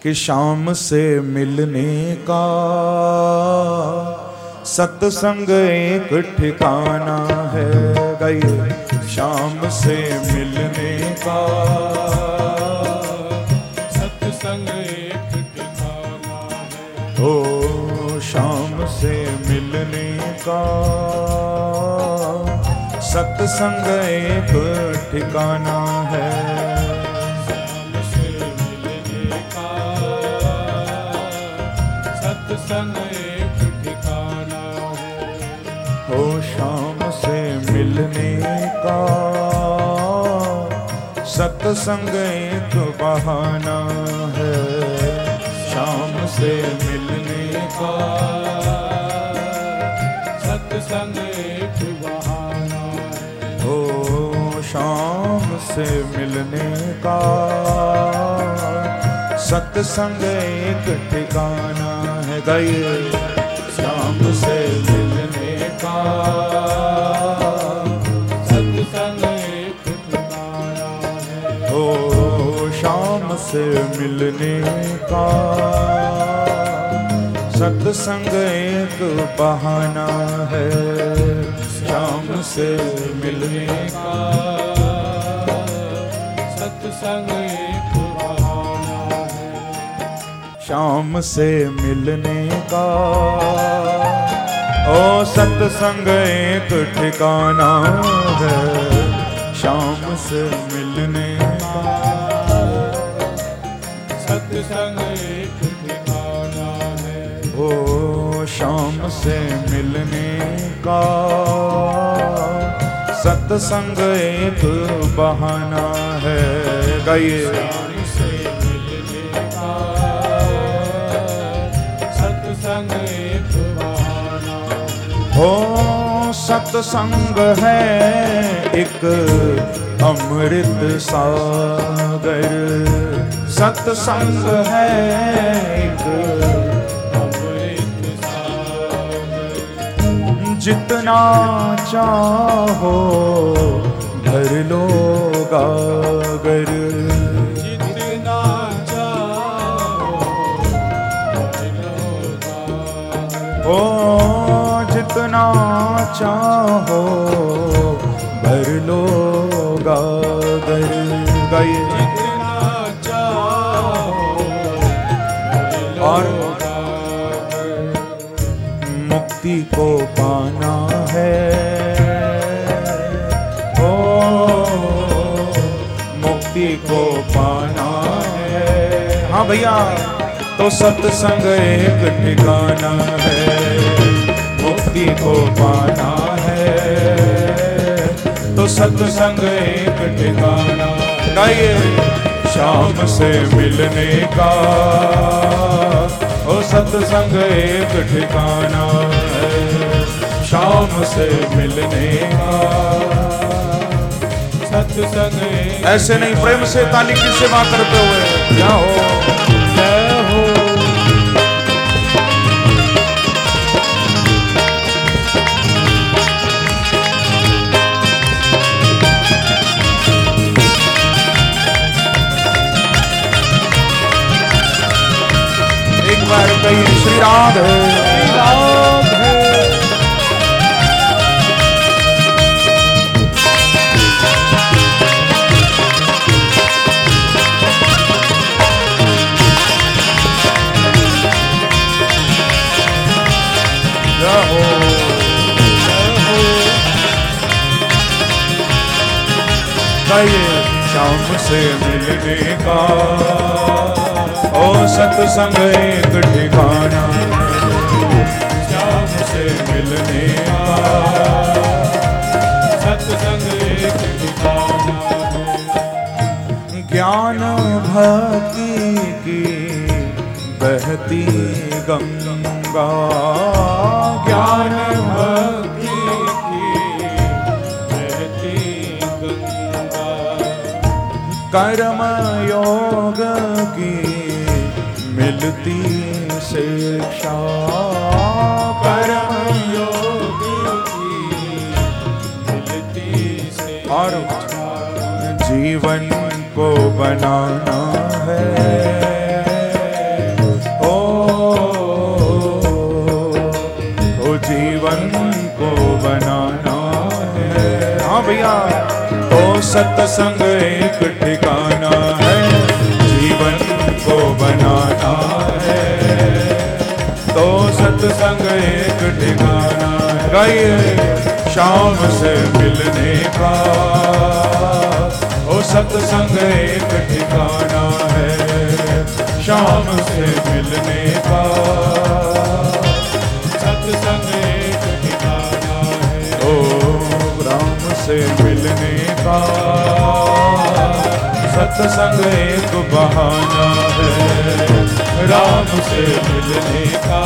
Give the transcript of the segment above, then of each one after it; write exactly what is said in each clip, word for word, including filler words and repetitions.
कि शाम से मिलने का सत्संग एक ठिकाना है। गाइए, शाम से मिलने का सत्संग एक ठिकाना है। ओ शाम से मिलने का सत्संग एक ठिकाना है। शाम से मिलने का सत्संग एक ठिकाना है। ओ शाम से मिलने का सत्संग एक बहाना है। शाम से मिलने का सत्संग एक बहाना है। ओ शाम से मिलने का सत्संग एक ठिकाना है। गाइए, शाम से मिलने का सत्संग एक ठिकाना है। ओ शाम से मिलने का सत्संग एक बहाना है। शाम से मिलने का सत्संग एक बहाना है। शाम से मिलने का ओ सत्संग एक ठिकाना है। शाम से मिलने का सत्संग एक ठिकाना है। ओ शाम से मिलने का सत्संग एक बहाना है। गाइए, शाम से मिलने का सत्संग एक बहाना है। ओ सत्संग है एक अमृत सागर। सत्संग है एक अमृत सागर। जितना चाहो भर लो गागर। जितना चाहो भर लो गागर। ओ जितना चाहो भर लो गागर। गाइए, जितना चाहो भर लो और गागर। मुक्ति को पाना है। ओ मुक्ति को पाना है। हाँ भैया, तो सत्संग एक ठिकाना है। मुक्ति को पाना है तो सत्संग एक ठिकाना। गाइए, शाम से मिलने का ओ सत्संग एक ठिकाना है। शाम से मिलने का सत्संग। ऐसे नहीं, प्रेम से ताली की सेवा करते हुए क्या हो जय हो। एक बार कहीं श्री राधे राधे। जय हो। गाइए, शाम से मिलने का ओ सत्संग एक ठिकाना। शाम से मिलने का सत्संग एक ठिकाना है। ज्ञान भक्ति की बहती गंगा। ज्ञान भक्ति की बहती गंगा। कर्म योग की मिलती शिक्षा। कर्म योग की मिलती से। और जीवन को बनाना है सत्संग एक ठिकाना है, जीवन को बनाना है। तो सत्संग एक ठिकाना है, गाइए शाम से मिलने का। ओ सत्संग एक ठिकाना है, शाम से मिलने का। सत्संग एक ठिकाना है, ओ राम से मिलने का। सत्संग एक बहाना है, राम से मिलने का।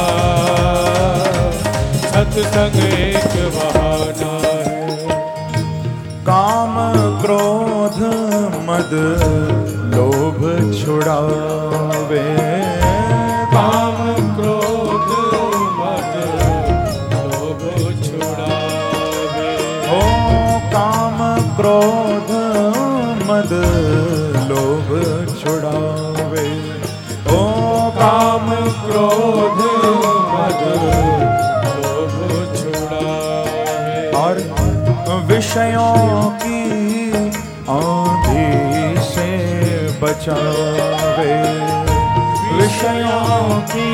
सत्संग एक बहाना है। काम क्रोध मद लोभ छुड़ावे, काम क्रोध मद लोभ छुड़ावे। ओ काम क्रोध मद लोभ छुड़ावे। ओ काम क्रोध मद लोभ छुड़ावे। और विषयों की आंधी से बचावे, विषयों की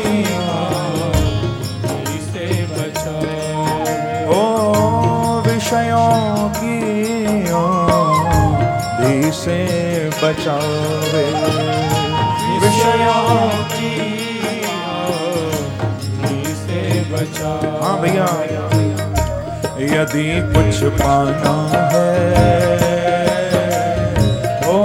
आंधी से बचावे। ओ विषयों की आंधी से बचावे, विषयों की आंधी से बचावे। हाँ भैया, यदि कुछ पाना है, ओ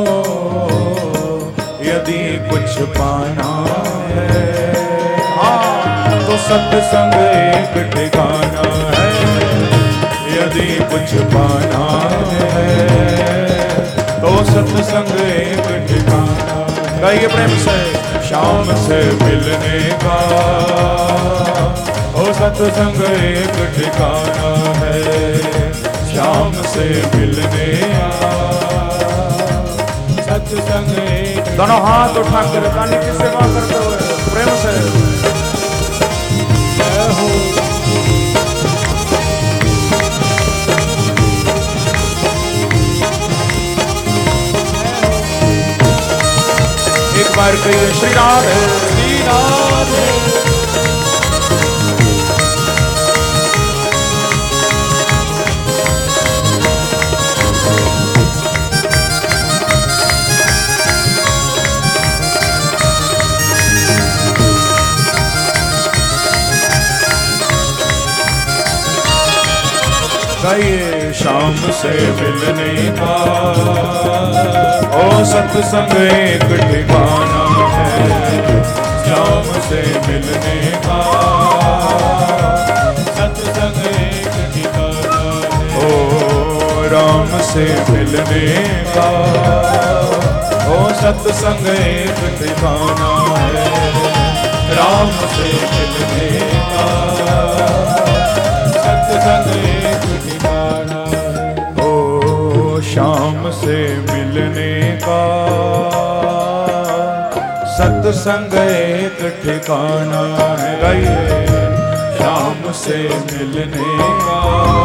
यदि कुछ पाना है, हाँ तो सत्संग एक ठिकाना है। यदि कुछ पाना है तो सत्संग एक ठिकाना है। गाइए प्रेम से, शाम से मिलने का। ओ सत्संग एक ठिकाना है, शाम से मिलने का। सत्संग एक दोनों हाथ उठा कर रानी की सेवा करते हुए प्रेम से हो। एक बार कहिए श्री राधे श्री राधे। गाइए शाम से मिलने का। ओ सत्संग एक ठिकाना है, शाम से मिलने का। सत्संग एक ठिकाना है, ओ राम से मिलने का। ओ सत्संग एक ठिकाना है, राम से मिलने का। सत्संग एक ठिकाना है। ओ शाम से मिलने का। सत्संग एक ठिकाना है, गाइए शाम से मिलने का।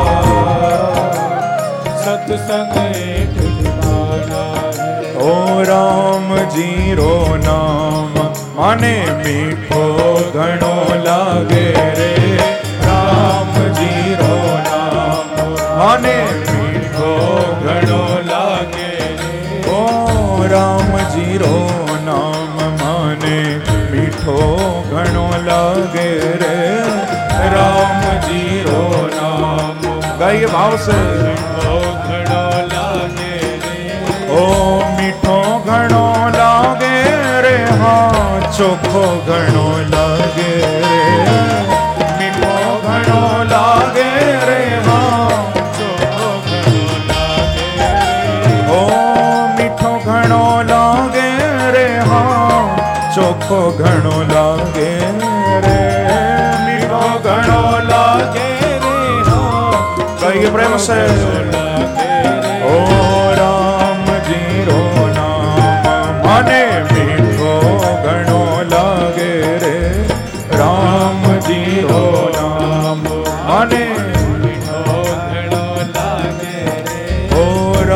सत्संग एक ठिकाना है। ओ राम जी रो नाम माने मीठो घणो लागे रे। राम जी रो नाम माने मीठो घणो लागे रे। ओ राम जी रो नाम माने मीठो घणो लागे रे। राम जी रो नाम, गाइए भाव से। मीठो घणो लागे रे। ओ मीठो घणो लागे रे, हाँ चोखो घणो लागे रे। मीठो घणो लागे रे, हाँ चोखो घणो लागे रे। ओ मीठो घणो लागे रे, हाँ चोखो घणो लागे रे। मीठो घणो लागे रे, हाँ कहिए प्रेम से। ओ राम जी रो नाम माने मीठो घणो लागे रे। राम जी रो नाम माने मीठो घणो लागे रे। ओ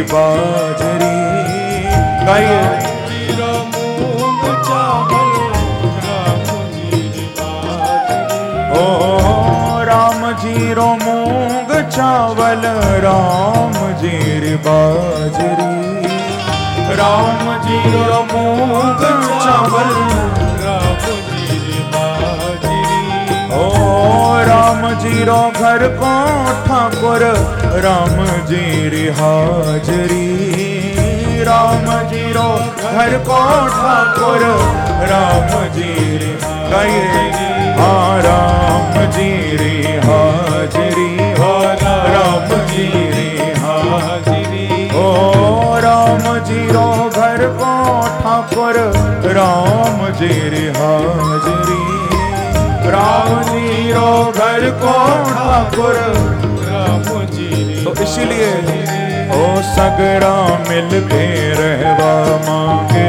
बाजरी। गाइए। जीरो मूंग चावल राम जीरी बाजरी। ओ राम जीरो मूंग चावल राम जीरी बाजरी। राम जीरो मूंग चावल राम जीरी बाजरी। ओ राम जीरो घर को ठाकुर राम जीरी हाजरी। राम जीरो घर को ठाकुर राम जीरी। गाइए। हाँ राम जीरी हाजरी। हो राम जीरी हाजरी। ओ राम जीरो घर को ठाकुर राम जीरी हाजरी। राम जीरो घर को ठाकुर राम जीरी। तो इसीलिए ओ सगरा मिल के रहवा मांगे।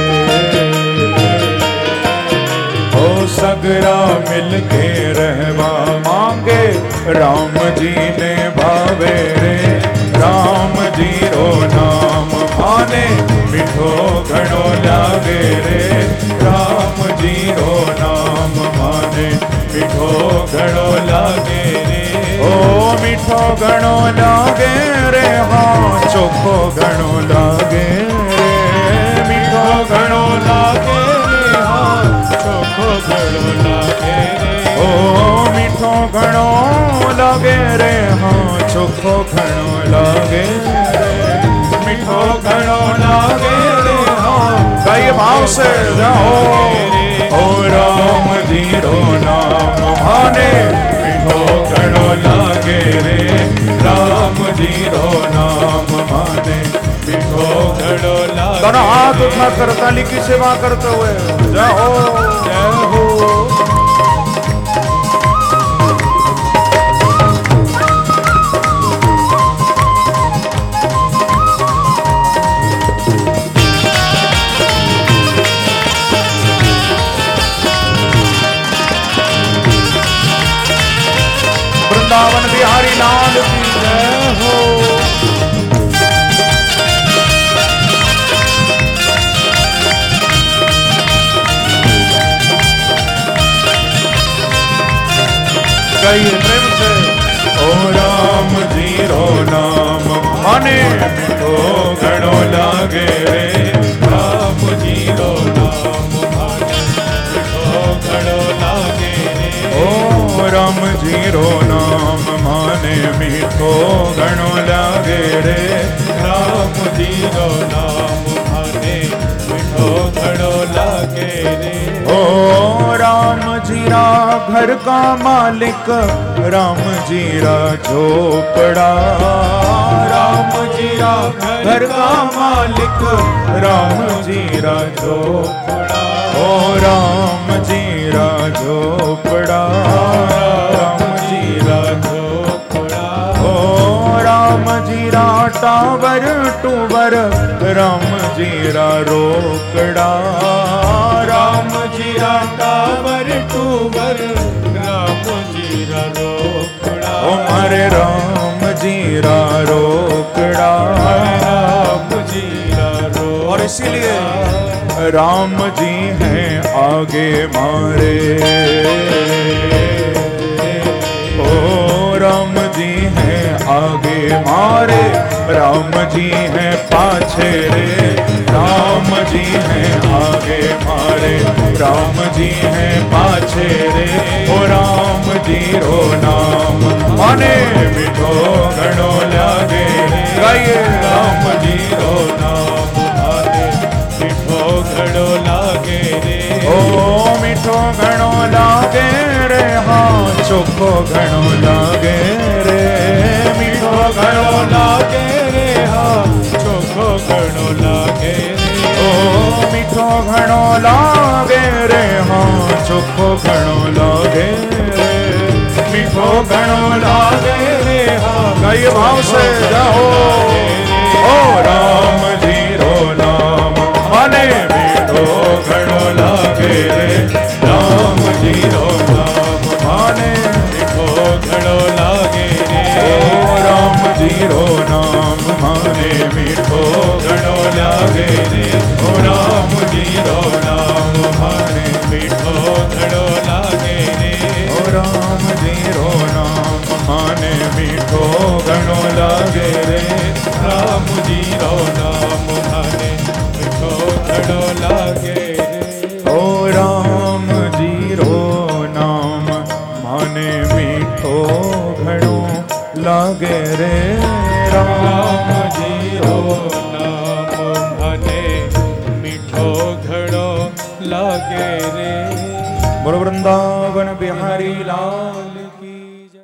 ओ सगरा मिल के रहवा मांगे। राम जी ने भावे रे राम जीरो नाम माने। मिठो घणो लागे रे राम जीरो नाम माने। मिठो घणो लागे रे। ओ मिठो घणो लागे रे। हाँ चोखो घणो लागे रे। मिठो घणो लागे रे। हाँ चोखो घणो लागे रे। ओ मिठो घणो लागे रे। हाँ चोखो घणो लागे रे। मिठो घणो लागे रे। हाँ गाइए भाव से जाओ। ओ राम जीरो नाम माने। मिठो घणो लागे रे। राम जीरो नाम माने। मिठो घणो लागे। दोनों हाथ उठा कर ताली की सेवा करते हुए जाओ। जय हो। वृंदावन बिहारी लाल की जय हो। गाइए प्रेम से। ओ राम जीरो नाम माने। मिठो घणो लागे रे। राम जीरो नाम माने। मिठो घणो लागे रे। ओ राम जीरो नाम माने। मिठो घणो लागे रे। राम जीरो नाम माने। मिठो घणो लागे रे। ओ राम जीरा घर का मालिक राम जीरा झोपड़ा। राम जीरा घर का मालिक राम जीरा झोपड़ा। ओ राम जीरा झोपड़ा। राम जीरा झोपड़ा। ओ राम जीरा टावर टूवर राम जीरा रोकड़ा। राम जीरा टावर टूवर राम जीरा रोकड़ा। ओ मारे राम जीरा रोकड़ा। राम जीरा रोकड़ा। और इसीलिए राम जी हैं आगे मारे। ओ राम जी हैं आगे मारे। राम जी हैं पाछे रे। राम जी हैं आगे मारे। राम जी हैं पाछे रे। ओ राम जीरो नाम माने। मिठो घणो लागे रे। गाइए। राम जीरो नाम माने। मिठो घणो लागे रे। ओ मिठो घणो लागे रे। हाँ चोखो घणो लागे रे। मिठो घणो लागे रे। हाँ चोखो घणो लागे रे। ओ मिठो घणो लागे रे। हाँ चोखो घणो लागे रे। मिठो घणो लागे रे। हाँ गाइए भाव से जाओ। ओ राम जीरो नाम माने। मिठो घणो लागे रे। राम जीरो नाम माने। मिठो घणो लागे रे। ओ राम जीरो नाम माने। મીઠો ઘણો લાગે રે ઓ રામજી રો નામ મને મીઠો ઘણો લાગે રે ઓ રામજી રો નામ મને મીઠો ઘણો લાગે રે રામજી રો નામ મને મીઠો ઘણો લાગે રે ઓ રામજી રો નામ મને મીઠો ઘણો લાગે રે રામજી રો નામ મને મીઠો ઘણો લાગે રે બોલો વૃંદાવન બિહારી લાલ